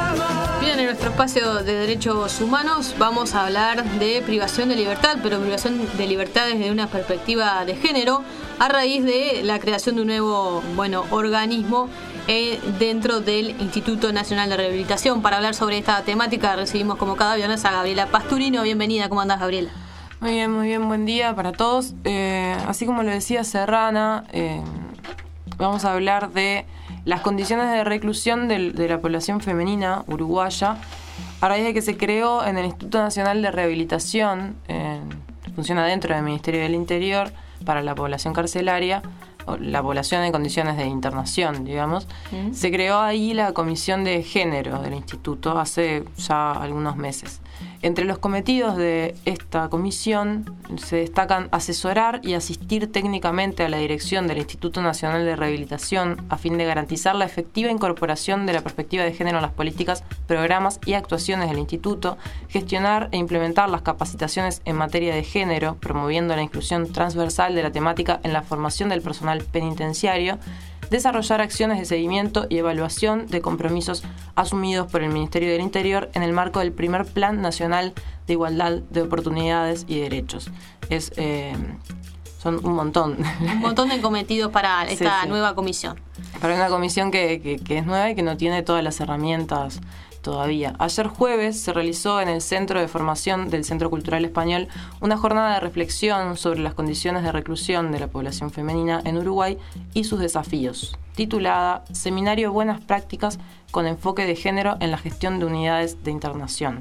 Bien, en nuestro espacio de derechos humanos vamos a hablar de privación de libertad, pero privación de libertad desde una perspectiva de género, a raíz de la creación de un nuevo, organismo dentro del Instituto Nacional de Rehabilitación. Para hablar sobre esta temática recibimos como cada viernes a Gabriela Pasturino. Bienvenida, ¿cómo andás, Gabriela? Muy bien, buen día para todos. Así como lo decía Serrana, vamos a hablar de las condiciones de reclusión de la población femenina uruguaya a raíz de que se creó en el Instituto Nacional de Rehabilitación, funciona dentro del Ministerio del Interior para la población carcelaria, o la población en condiciones de internación, digamos. Se creó ahí la Comisión de Género del Instituto hace ya algunos meses. Entre los cometidos de esta comisión se destacan asesorar y asistir técnicamente a la dirección del Instituto Nacional de Rehabilitación a fin de garantizar la efectiva incorporación de la perspectiva de género en las políticas, programas y actuaciones del Instituto, gestionar e implementar las capacitaciones en materia de género, promoviendo la inclusión transversal de la temática en la formación del personal penitenciario, desarrollar acciones de seguimiento y evaluación de compromisos asumidos por el Ministerio del Interior en el marco del primer Plan Nacional de Igualdad de Oportunidades y Derechos. Son un montón. Un montón de cometidos para esta nueva comisión. Para una comisión que es nueva y que no tiene todas las herramientas todavía. Ayer jueves se realizó en el Centro de Formación del Centro Cultural Español una jornada de reflexión sobre las condiciones de reclusión de la población femenina en Uruguay y sus desafíos, titulada Seminario Buenas Prácticas con enfoque de género en la gestión de unidades de internación.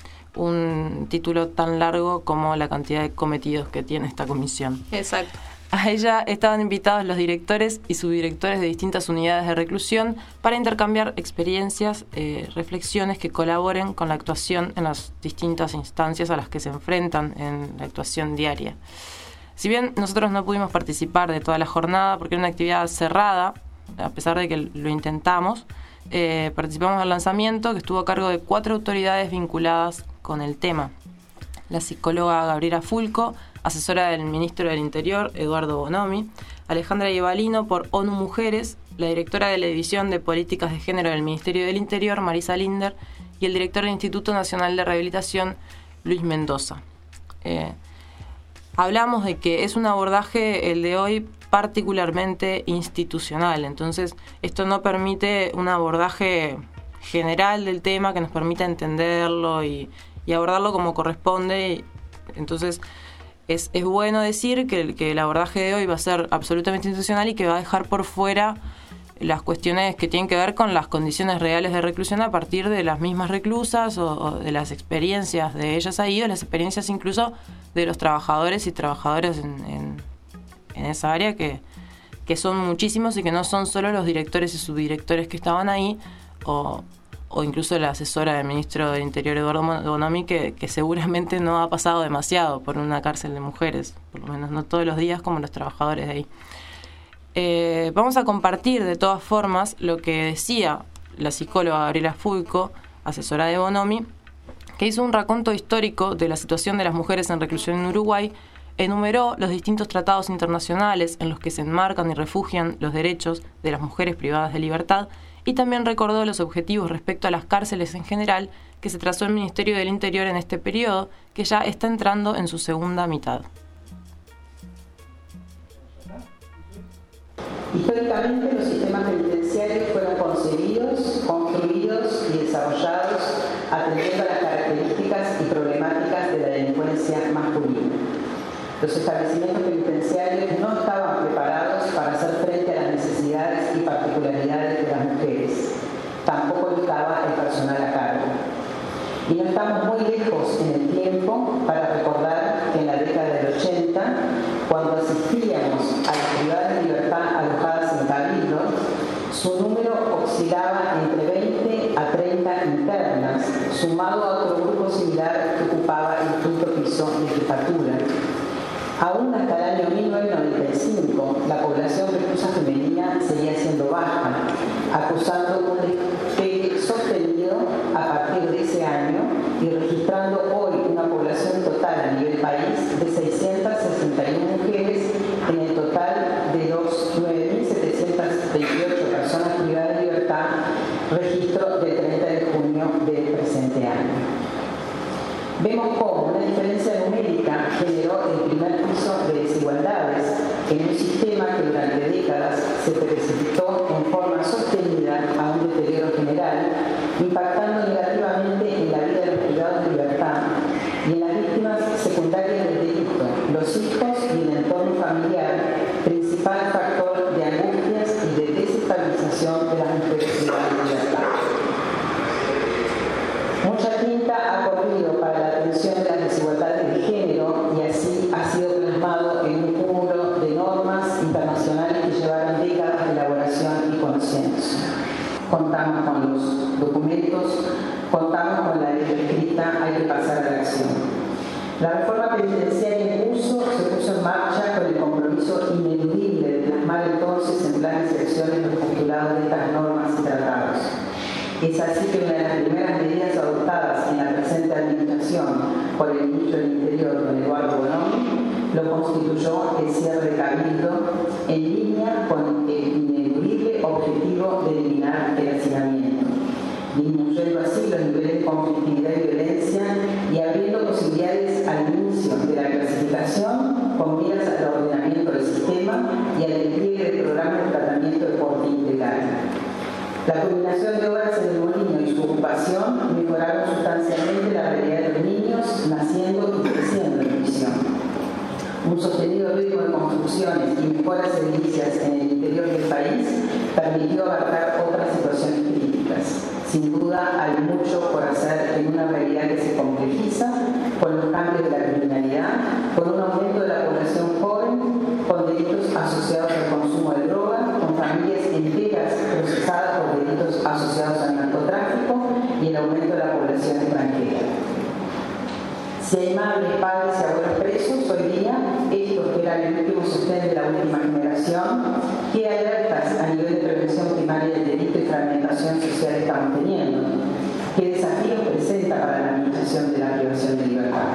Un título tan largo como la cantidad de cometidos que tiene esta comisión. Exacto. A ella estaban invitados los directores y subdirectores de distintas unidades de reclusión para intercambiar experiencias, reflexiones que colaboren con la actuación en las distintas instancias a las que se enfrentan en la actuación diaria. Si bien nosotros no pudimos participar de toda la jornada porque era una actividad cerrada, a pesar de que lo intentamos, participamos del lanzamiento que estuvo a cargo de 4 autoridades vinculadas con el tema. La psicóloga Gabriela Fulco, asesora del ministro del Interior, Eduardo Bonomi, Alejandra Iebalino por ONU Mujeres, la directora de la División de Políticas de Género del Ministerio del Interior, Marisa Linder, y el director del Instituto Nacional de Rehabilitación, Luis Mendoza. Hablamos de que es un abordaje, el de hoy, particularmente institucional, entonces esto no permite un abordaje general del tema que nos permita entenderlo y abordarlo como corresponde. Entonces es bueno decir que el abordaje de hoy va a ser absolutamente institucional y que va a dejar por fuera las cuestiones que tienen que ver con las condiciones reales de reclusión a partir de las mismas reclusas o de las experiencias de ellas ahí, o las experiencias incluso de los trabajadores y trabajadoras en esa área, que son muchísimos y que no son solo los directores y subdirectores que estaban ahí, o incluso la asesora del ministro del Interior, Eduardo Bonomi, que seguramente no ha pasado demasiado por una cárcel de mujeres, por lo menos no todos los días como los trabajadores de ahí. Vamos a compartir de todas formas lo que decía la psicóloga Gabriela Fulco, asesora de Bonomi, que hizo un raconto histórico de la situación de las mujeres en reclusión en Uruguay, enumeró los distintos tratados internacionales en los que se enmarcan y refugian los derechos de las mujeres privadas de libertad, y también recordó los objetivos respecto a las cárceles en general que se trazó el Ministerio del Interior en este periodo, que ya está entrando en su segunda mitad. Históricamente, los sistemas penitenciarios fueron concebidos, construidos y desarrollados atendiendo a las características y problemáticas de la delincuencia masculina. Los establecimientos penitenciarios no estaban preparados para hacer frente a las necesidades y particularidades de las mujeres. Tampoco lo estaba el personal a cargo. Y no estamos muy lejos en el tiempo para recordar que en la década del 80, cuando asistíamos a las privadas de libertad alojadas en cabildos, su número oscilaba entre 20 a 30 internas, sumado a otro grupo similar que ocupaba el quinto piso de jefatura. Aún hasta el año 1995, la población reclusa femenina seguía siendo baja, acusando un despegue sostenido a partir de ese año y registrando hoy una población total a nivel país de 661 mujeres en el total de los 9.728 personas privadas de libertad, registro del 30 de junio del presente año. Vemos cómo una diferencia numérica generó el primer piso de desigualdades en un sistema que durante décadas se precipitó en forma sostenida a un deterioro general, impactando negativamente en la vida de los privados de libertad y en las víctimas secundarias del delito, los hijos y el entorno familiar, principal factor de angustias y de desestabilización de las mujeres privadas de libertad. Mucha tinta ha corrido para la atención de las desigualdades de género y así ha sido plasmado en un cúmulo de normas internacionales que llevaron décadas de elaboración y consenso. Contamos con los documentos, contamos con la ley escrita, hay que pasar a la acción. La reforma penitenciaria en curso se puso en marcha con el compromiso ineludible de plasmar entonces en planes y acciones los postulados de estas normas y tratados. Es así que una de las primeras medidas adoptadas en la presente administración por el ministro del Interior, don Eduardo Bonomi, lo constituyó el cierre de Cabildo en línea con el ineludible objetivo de eliminar el hacinamiento, disminuyendo así los niveles de conflictividad y violencia y abriendo posibilidades al inicio de la clasificación con miras al ordenamiento del sistema y al despliegue del programa de tratamiento de corte integral. La combinación de obras en el Molino y su ocupación mejoraron sustancialmente la realidad de los niños naciendo y creciendo en prisión. Un sostenido ritmo de construcciones y mejoras edilicias en el interior del país permitió abarcar otras situaciones críticas. Sin duda hay mucho por hacer en una realidad que se complejiza con los cambios de la criminalidad, con un aumento de la población joven, con delitos asociados al consumo de droga, con familias enteras procesadas por delitos asociados al narcotráfico y el aumento de la población extranjera. Si hay madres, padres y abuelos presos hoy día, estos que eran el último sostén de la última generación, ¿qué alertas a nivel de prevención primaria del delito y fragmentación social estamos teniendo? ¿Qué desafíos presenta para la administración de la privación de libertad?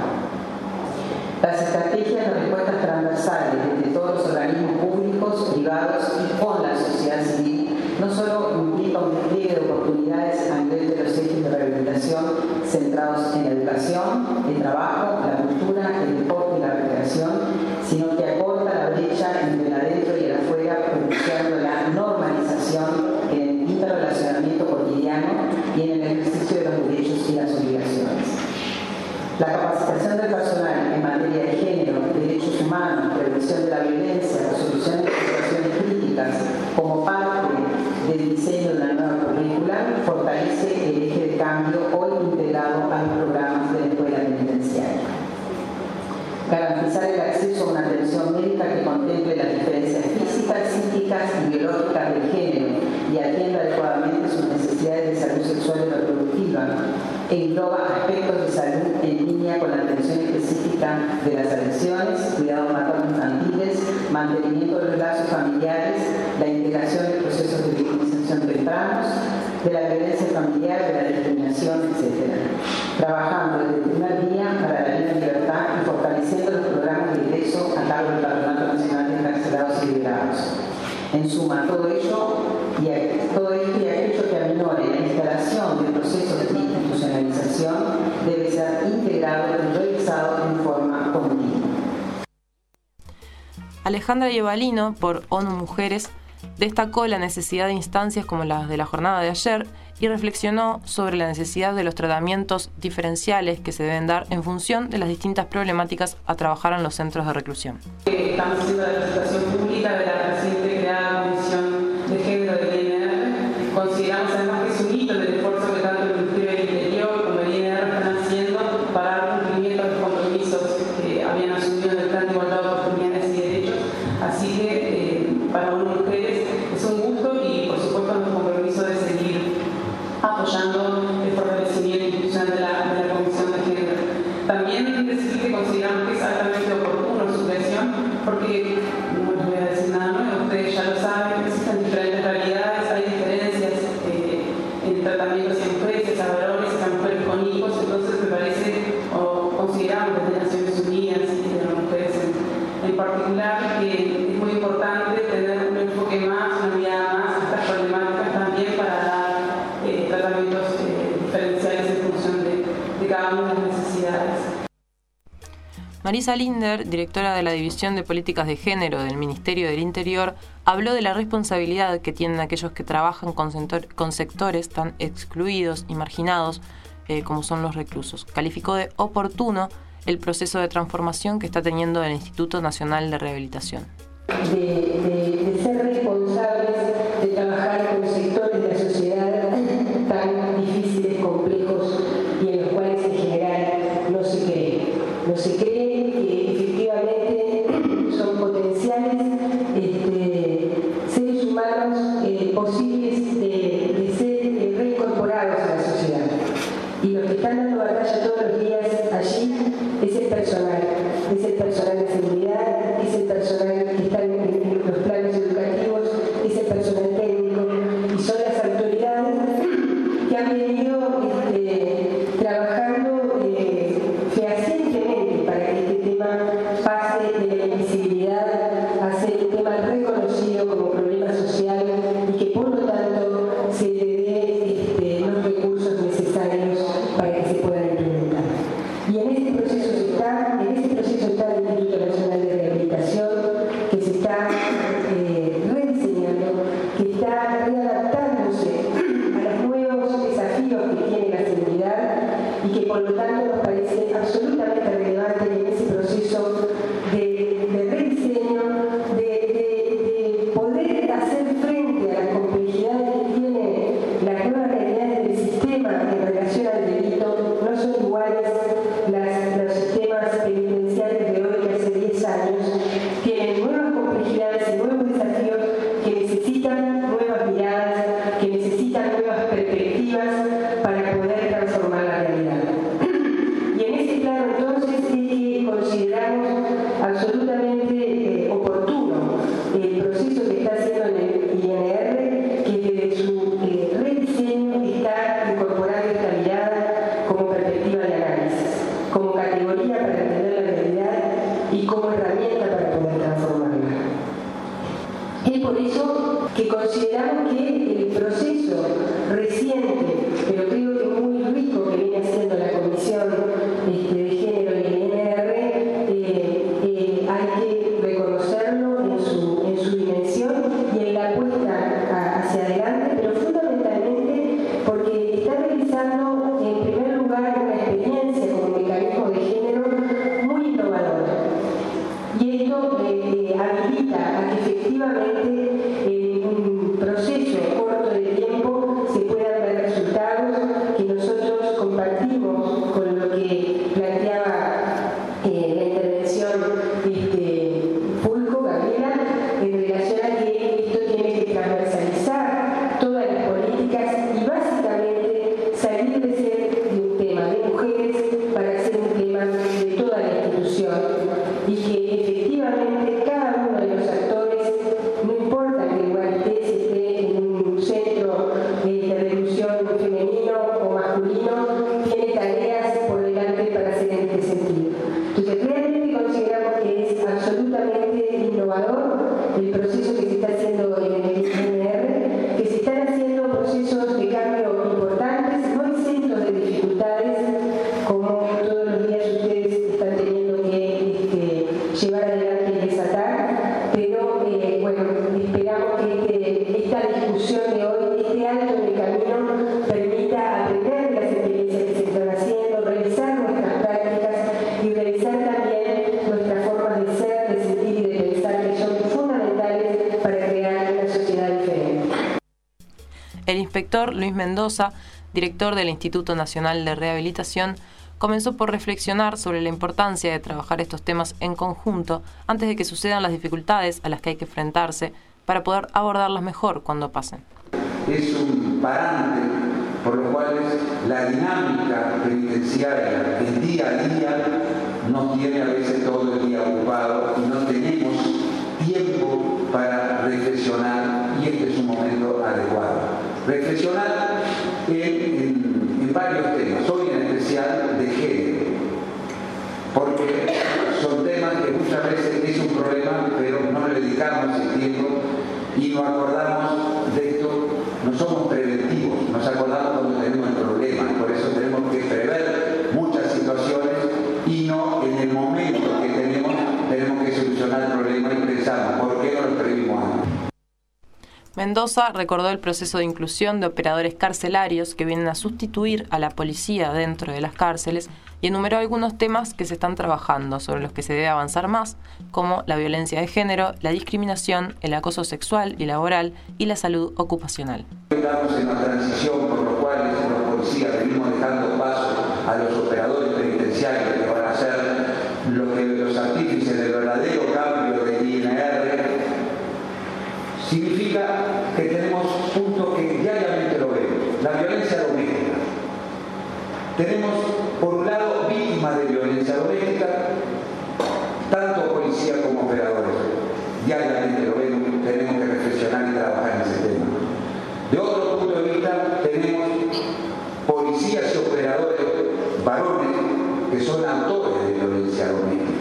Las estrategias de respuestas transversales desde todos los organismos públicos, privados y con la sociedad civil no solo implica un despliegue de oportunidades a nivel de los ejes de rehabilitación centrados en la educación, el trabajo, la cultura, el deporte y la recreación, sino que acorta la brecha entre el adentro y el afuera, propiciando la normalización en el interrelacionamiento cotidiano y en el ejercicio de los derechos y las obligaciones. La capacitación del personal en materia de género, derechos humanos, prevención de la violencia, resolución de situaciones críticas, como parte del diseño de una nueva currícula, fortalece el eje de cambio hoy integrado a los programas de la escuela penitenciaria. Garantizar el acceso a una atención médica que contemple las diferencias físicas, psíquicas y biológicas del género y atienda adecuadamente sus necesidades de salud sexual y reproductiva, engloba aspectos de salud en línea con la atención específica de las adicciones, cuidados materno-infantiles, mantenimiento de los lazos familiares, la integración de procesos de victimización tempranos, de la violencia familiar, de la discriminación, etc. Trabajando desde el primer día para la vida en libertad y fortaleciendo los programas de ingreso a cargo del Patronato Nacional de Encarcelados y Liberados. En suma, todo esto y aquello que aminore la instalación de procesos de institucionalización debe ser integrado y revisado en forma continua. Alejandra Iebalino, por ONU Mujeres, destacó la necesidad de instancias como las de la jornada de ayer y reflexionó sobre la necesidad de los tratamientos diferenciales que se deben dar en función de las distintas problemáticas a trabajar en los centros de reclusión. Estamos haciendo la presentación pública de la reciente creada Comisión de Género del INR. Consideramos además que es un hito en el esfuerzo que tanto el Ministerio del Interior como el INR están haciendo para dar cumplimiento a los compromisos que habían asumido en el Plan de Igualdad de Oportunidades y Derechos. Así que para ONU Mujeres es un gusto y por supuesto nuestro compromiso de seguir apoyando el fortalecimiento institucional de la Comisión de Género. También decir que consideramos que es altamente oportuno su creación porque, no les voy a decir nada nuevo, ustedes ya lo saben, existen diferentes realidades, hay diferencias Marisa Linder, directora de la División de Políticas de Género del Ministerio del Interior, habló de la responsabilidad que tienen aquellos que trabajan con sectores tan excluidos y marginados como son los reclusos. Calificó de oportuno el proceso de transformación que está teniendo el Instituto Nacional de Rehabilitación. De ser responsables de trabajar con sectores de la sociedad tan difíciles, complejos y en los cuales en general no se cree. No se cree que efectivamente son potenciales seres humanos posibles de ser reincorporados a la sociedad. Y los que están dando batalla todos los días allí es el personal de seguridad, es el personal que está en los planes educativos, es el personal técnico y son las autoridades que han venido trabajando fehacientemente para que este tema pase de la invisibilidad a ser un tema reconocido como problema social y que por lo tanto se le dé los recursos necesarios para que se puedan implementar. Y en ese proceso está el Instituto Nacional de Rehabilitación, que se está rediseñando, que está readaptándose a los nuevos desafíos que tiene la seguridad y que por lo tanto nos parece absolutamente relevante en ese proceso de rediseño, de poder hacer frente a las complejidades que tiene las nuevas realidades del sistema en relación al delito. No son iguales los sistemas penitenciarios de hoy que hace 10 años. Tienen nuevas complejidades y nuevos desafíos que necesitan nuevas miradas, que necesitan nuevas perspectivas para poder transformar la realidad. Y en ese plano entonces es que consideramos absolutamente oportuno el proceso que está haciendo en el INR, que desde su rediseño está incorporando esta mirada como perspectiva de análisis, como categoría para entender la realidad y como herramienta para poder transformarla. Es por eso que consideramos que el proceso reciente, pero creo que muy rico, que viene haciendo la Comisión de Género y el INR, hay que reconocerlo en su dimensión y en la apuesta hacia adelante, pero fundamentalmente porque está realizando en primer lugar una experiencia como mecanismo de género muy innovadora. Y esto habilita a que efectivamente en un proceso corto de tiempo se puedan ver resultados que nosotros compartimos con lo que planteaba la intervención Pulco, Gabriela, en relación a que esto tiene que transversalizar todas las políticas y básicamente salir de ser de un tema de mujeres para ser un tema de toda la institución y que efectivamente cada uno de los actores, no importa en qué lugar esté en un centro de reclusión femenino o masculino, tiene tareas por delante para hacer en este sentido. Entonces realmente consideramos que es absolutamente innovador el proceso que se está haciendo en el INR, que se están haciendo procesos de cambio importantes, no exentos de dificultades, como todos los días ustedes están teniendo que llevar adelante y desatar, pero esperamos que esta discusión de hoy, este alto en el camino, permita aprender de las experiencias que se están haciendo, revisar nuestras prácticas y revisar también nuestras formas de ser, de sentir y de pensar, que son fundamentales para crear una sociedad diferente. El inspector Luis Mendoza, director del Instituto Nacional de Rehabilitación, comenzó por reflexionar sobre la importancia de trabajar estos temas en conjunto antes de que sucedan las dificultades a las que hay que enfrentarse para poder abordarlas mejor cuando pasen. Es un parante por lo cual la dinámica penitenciaria, el día a día, nos tiene a veces todo el día ocupado y no tenemos tiempo para reflexionar, y este es un momento adecuado. Reflexionar en varios temas, hoy en especial de género, porque son temas que muchas veces es un problema, pero no le dedicamos el tiempo y nos acordamos de esto, no somos preventivos, nos acordamos cuando tenemos el problema, por eso tenemos que prever muchas situaciones y no en el momento que Mendoza recordó el proceso de inclusión de operadores carcelarios que vienen a sustituir a la policía dentro de las cárceles y enumeró algunos temas que se están trabajando, sobre los que se debe avanzar más, como la violencia de género, la discriminación, el acoso sexual y laboral y la salud ocupacional. Estamos en una transición por lo cual los policías venimos dejando paso a los operadores penitenciarios que van a ser los artífices del verdadero cambio del INR. Significa que tenemos puntos que diariamente lo vemos. La violencia doméstica. Tenemos, por un lado, víctimas de violencia doméstica, tanto policía como operadores. Diariamente lo vemos, tenemos que reflexionar y trabajar en ese tema. De otro punto de vista, tenemos policías y operadores varones que son autores de violencia doméstica.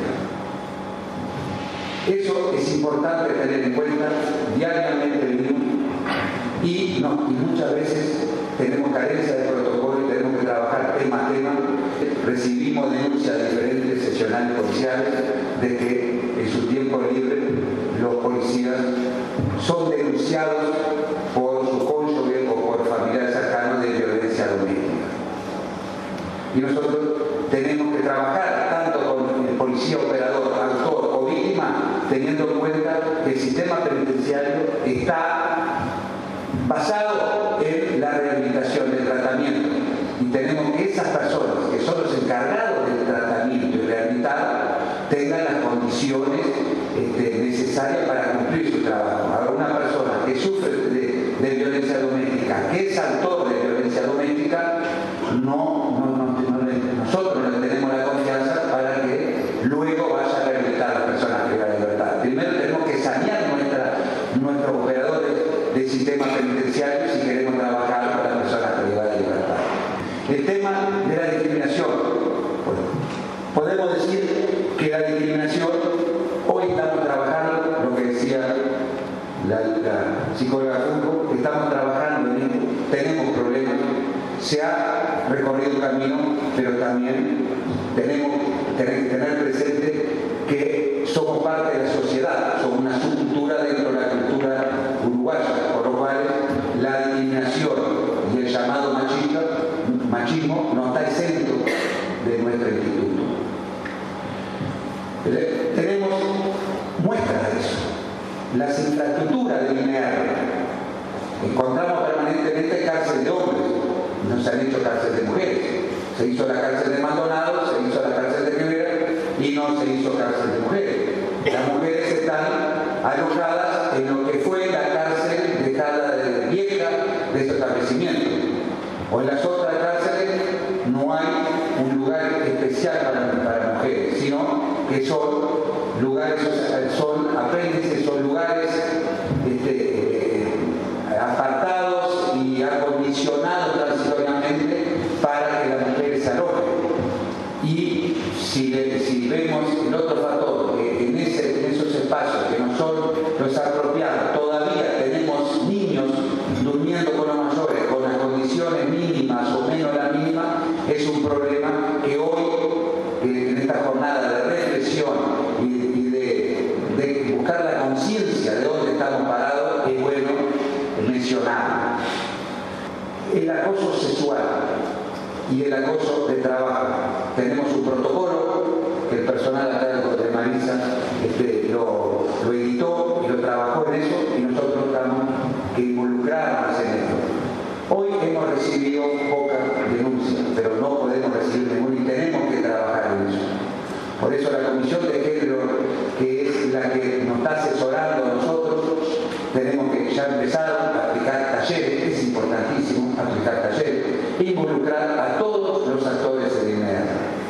Eso es importante tener en cuenta diariamente y muchas veces tenemos carencia de protocolo y tenemos que trabajar tema a tema. Recibimos denuncias de diferentes seccionales policiales de que en su tiempo libre los policías son denunciados por su cónyuge o por familiares cercanos de violencia doméstica. Y nosotros tenemos que trabajar tanto con el policía, operador, autor o víctima, teniendo en cuenta que el sistema penitenciario está basado en la rehabilitación, del tratamiento. Y tenemos que esas personas que son los encargados del tratamiento y rehabilitar tengan las condiciones necesarias para cumplir su trabajo. Ahora, una persona que sufre de violencia doméstica, que es autor de violencia doméstica, nosotros no le tenemos la confianza para que luego vaya a rehabilitar a las personas privadas de libertad. Primero tenemos que sanear nuestros operadores del sistema penitenciario si queremos trabajar con las personas privadas de libertad. El tema de la discriminación. Bueno, podemos decir que la discriminación, hoy estamos trabajando, lo que decía la psicóloga Funko, estamos trabajando en esto, tenemos problemas, se ha recorrido un camino, pero también tenemos que tener presente que somos parte de la sociedad, somos una subcultura dentro de la cultura uruguaya, por lo cual la discriminación y el llamado machismo no está exento de nuestro instituto. Tenemos muestras de eso. Las infraestructuras del INR. Encontramos permanentemente cárcel de hombres, no se han hecho cárcel de mujeres. Se hizo la cárcel de Maldonado, se hizo la cárcel de Rivera y no se hizo cárcel de mujeres. Las mujeres están alojadas en lo que fue la cárcel dejada vieja de ese establecimiento. O en las otras cárceles no hay un lugar especial para mujeres, sino que son lugares, son apéndices, son lugares apartados y acondicionados transitoriamente para que las mujeres se alojen. Y si vemos el otro factor, que en esos espacios que no son los apropiados, todavía tenemos niños durmiendo con los mayores con las condiciones mínimas o menos la mínima, es un problema que hoy, en esta jornada de reflexión y de buscar la conciencia de dónde estamos parados, es bueno mencionar. El acoso sexual y el acoso de trabajo. Tenemos un protocolo que el personal acá de Marisa lo editó y lo trabajó en eso, y nosotros estamos que involucrarnos en esto. Hoy hemos recibido pocas denuncias, pero no podemos recibir ninguna y tenemos que trabajar en eso. Por eso la Comisión de Género, que es la que nos está asesorando a nosotros, tenemos que ya empezar a aplicar talleres, es importantísimo aplicar talleres, e involucrar a todos los actores del INR.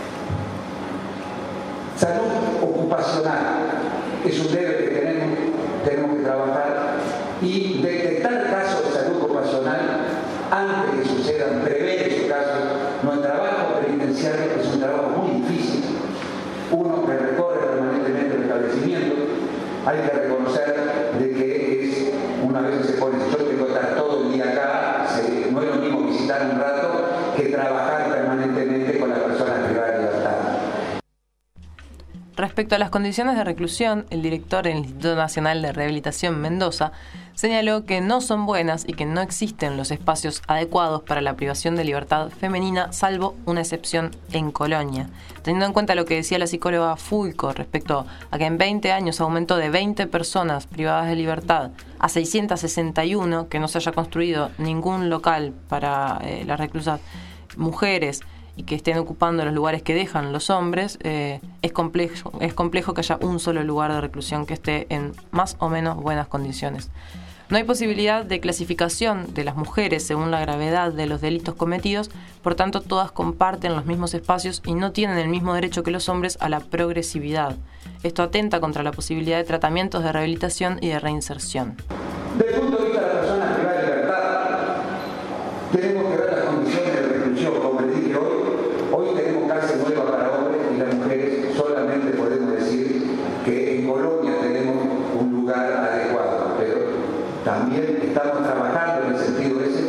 Salud ocupacional es un debe que tenemos que trabajar y detectar casos de salud ocupacional antes que sucedan, prever esos casos. Nuestro trabajo penitenciario es un trabajo muy difícil. Uno que recorre permanentemente el establecimiento, hay que reconocer de que es, una vez se pone, yo tengo que estar todo el día acá, no es lo mismo visitar un rato que trabajar permanentemente con las personas privadas de libertad. Respecto a las condiciones de reclusión, el director del Instituto Nacional de Rehabilitación Mendoza señaló que no son buenas y que no existen los espacios adecuados para la privación de libertad femenina, salvo una excepción en Colonia. Teniendo en cuenta lo que decía la psicóloga Fulco respecto a que en 20 años aumentó de 20 personas privadas de libertad a 661, que no se haya construido ningún local para las reclusas mujeres y que estén ocupando los lugares que dejan los hombres, es complejo que haya un solo lugar de reclusión que esté en más o menos buenas condiciones. No hay posibilidad de clasificación de las mujeres según la gravedad de los delitos cometidos, por tanto todas comparten los mismos espacios y no tienen el mismo derecho que los hombres a la progresividad. Esto atenta contra la posibilidad de tratamientos de rehabilitación y de reinserción. Desde el punto de vista de la persona privada de libertad, tenemos que ver las condiciones de reclusión. Como les dije hoy tenemos cárcel nueva para hombres y las mujeres. Solamente podemos decir que en Colonia tenemos un lugar adecuado, pero también estamos trabajando en el sentido ese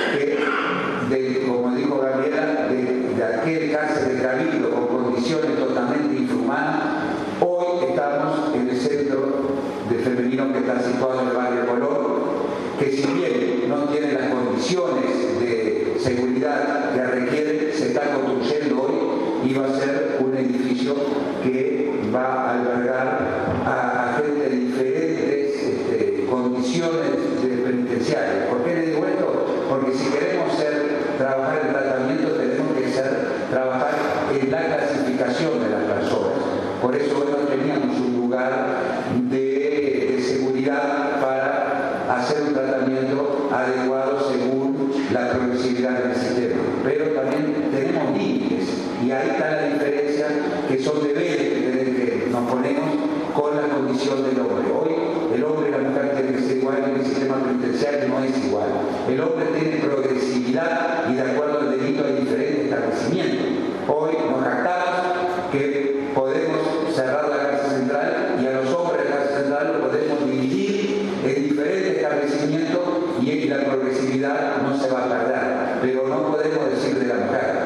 que, como dijo Gabriela, de aquel cárcel de Cabildo con condiciones totalmente infrahumanas. Hoy estamos en el centro de femenino que está situado en el barrio Colón, que si bien no tiene las condiciones de seguridad que requiere, se está construyendo hoy y va a ser un edificio que va a albergar a gente de diferentes condiciones penitenciarias. ¿Por qué le digo esto? Porque si queremos trabajar en tratamiento, tenemos que trabajar en la clasificación de las personas. Por eso hoy no teníamos un lugar de seguridad para hacer un tratamiento adecuado según la progresividad del sistema. Pero también tenemos límites y ahí está la diferencia, que son deberes que nos ponemos con la condición del hombre. Hoy el hombre y la mujer tienen que ser igual, en el sistema penitenciario no es igual. El hombre tiene progresividad y de acuerdo al delito hay diferentes establecimientos. Hoy nos jactamos que podemos cerrar la cárcel central y a los hombres de la cárcel central lo podemos dividir en diferentes establecimientos y la progresividad no se va a perder. Pero no podemos decir de la mujer.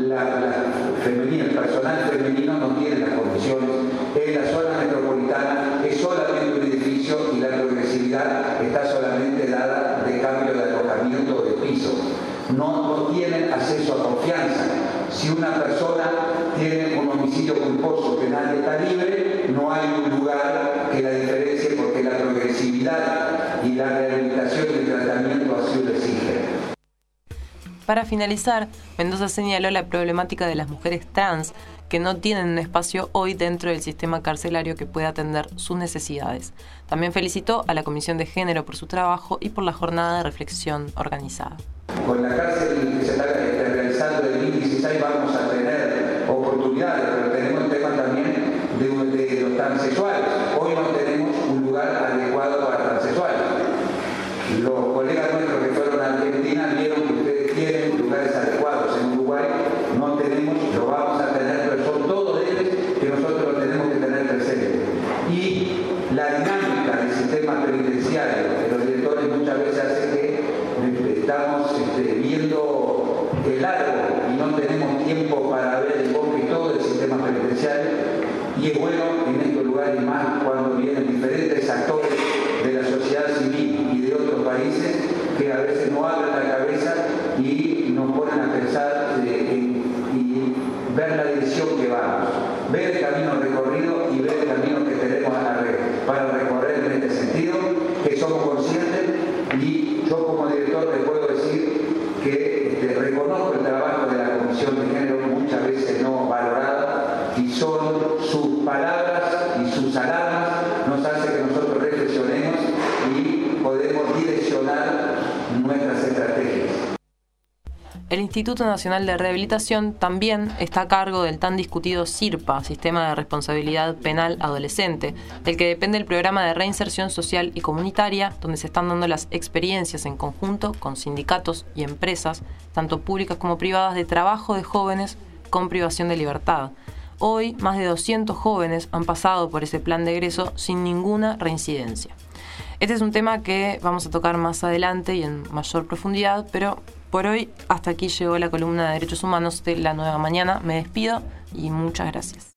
El personal femenino no tiene las condiciones. En la zona metropolitana es solamente un edificio y la progresividad está solamente dada de cambio de alojamiento de piso. No tienen acceso a confianza. Si una persona tiene un homicidio culposo penal y está libre, no hay un lugar que la diferencie porque la progresividad y la rehabilitación y el tratamiento así lo exigen. Para finalizar, Mendoza señaló la problemática de las mujeres trans que no tienen un espacio hoy dentro del sistema carcelario que pueda atender sus necesidades. También felicitó a la Comisión de Género por su trabajo y por la jornada de reflexión organizada. Con la cárcel que se está realizando del 2016 vamos a tener oportunidades, pero tenemos el tema también de los transexuales. Hoy no tenemos un lugar adecuado para transexuales. Los colegas nuestros que fueron a Argentina vieron que ustedes tienen lugares adecuados. En Uruguay no tenemos, lo vamos a tener, pero son todos ellos que nosotros lo tenemos que tener presente. Y la dinámica del sistema penitenciario, que los directores muchas veces hacen que estamos viendo el árbol y no tenemos tiempo para ver el bosque y todo el sistema penitenciario. Y es bueno en estos lugares más cuando vienen diferentes actores de la sociedad civil y de otros países que a veces no abren la cabeza y nos ponen a pensar y ver la dirección que vamos, ver el camino recorrido y ver el camino que tenemos para recorrer en este sentido, que somos conscientes. Y yo como director les puedo decir que reconozco el trabajo de la Comisión de Género, muchas veces no valorada, y son sus palabras y sus alarmas nos hace que nosotros reflexionemos y podemos direccionar nuestras estrategias. El Instituto Nacional de Rehabilitación también está a cargo del tan discutido SIRPA, Sistema de Responsabilidad Penal Adolescente, del que depende el programa de reinserción social y comunitaria, donde se están dando las experiencias en conjunto con sindicatos y empresas, tanto públicas como privadas, de trabajo de jóvenes con privación de libertad. Hoy, más de 200 jóvenes han pasado por ese plan de egreso sin ninguna reincidencia. Este es un tema que vamos a tocar más adelante y en mayor profundidad, pero por hoy hasta aquí llegó la columna de Derechos Humanos de La Nueva Mañana. Me despido y muchas gracias.